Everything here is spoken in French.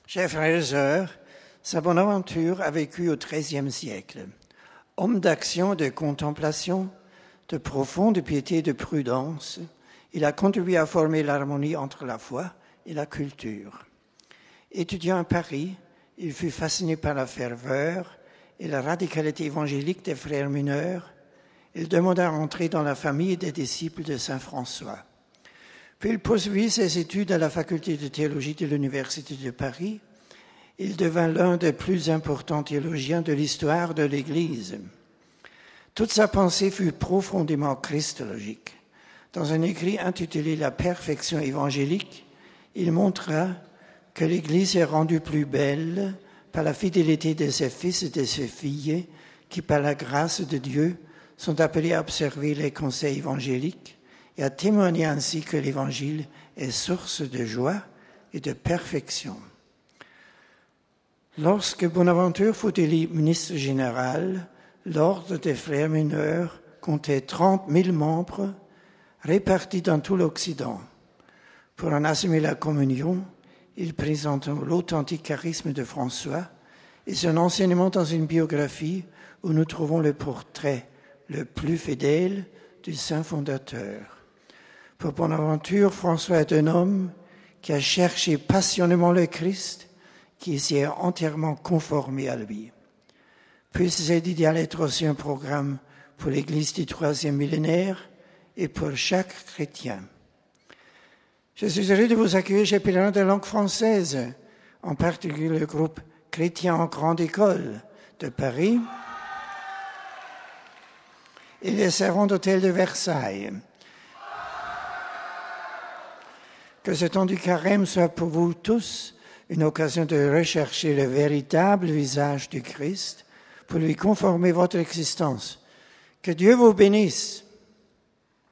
Chers frères et sœurs, Saint Bonaventure a vécu au XIIIe siècle. Homme d'action, de contemplation, de profonde piété et de prudence, il a contribué à former l'harmonie entre la foi et la culture. Étudiant à Paris, il fut fasciné par la ferveur et la radicalité évangélique des frères mineurs. Il demanda à entrer dans la famille des disciples de saint François. Puis il poursuivit ses études à la faculté de théologie de l'Université de Paris. Il devint l'un des plus importants théologiens de l'histoire de l'Église. Toute sa pensée fut profondément christologique. Dans un écrit intitulé « La perfection évangélique », il montra que l'Église est rendue plus belle par la fidélité de ses fils et de ses filles qui, par la grâce de Dieu, sont appelés à observer les conseils évangéliques et à témoigner ainsi que l'Évangile est source de joie et de perfection. Lorsque Bonaventure fut élu ministre général, l'ordre des frères mineurs comptait 30 000 membres répartis dans tout l'Occident. Pour en assumer la communion, il présente l'authentique charisme de François et son enseignement dans une biographie où nous trouvons le portrait le plus fidèle du saint fondateur. Pour Bonaventure, François est un homme qui a cherché passionnément le Christ, qui s'y est entièrement conformé à lui. Puisse cet idéal être aussi un programme pour l'Église du troisième millénaire et pour chaque chrétien. Je suis heureux de vous accueillir chez Pèlerins de langue française, en particulier le groupe Chrétien en Grande École de Paris et les servants d'hôtel de Versailles. Que ce temps du carême soit pour vous tous une occasion de rechercher le véritable visage du Christ pour lui conformer votre existence. Que Dieu vous bénisse.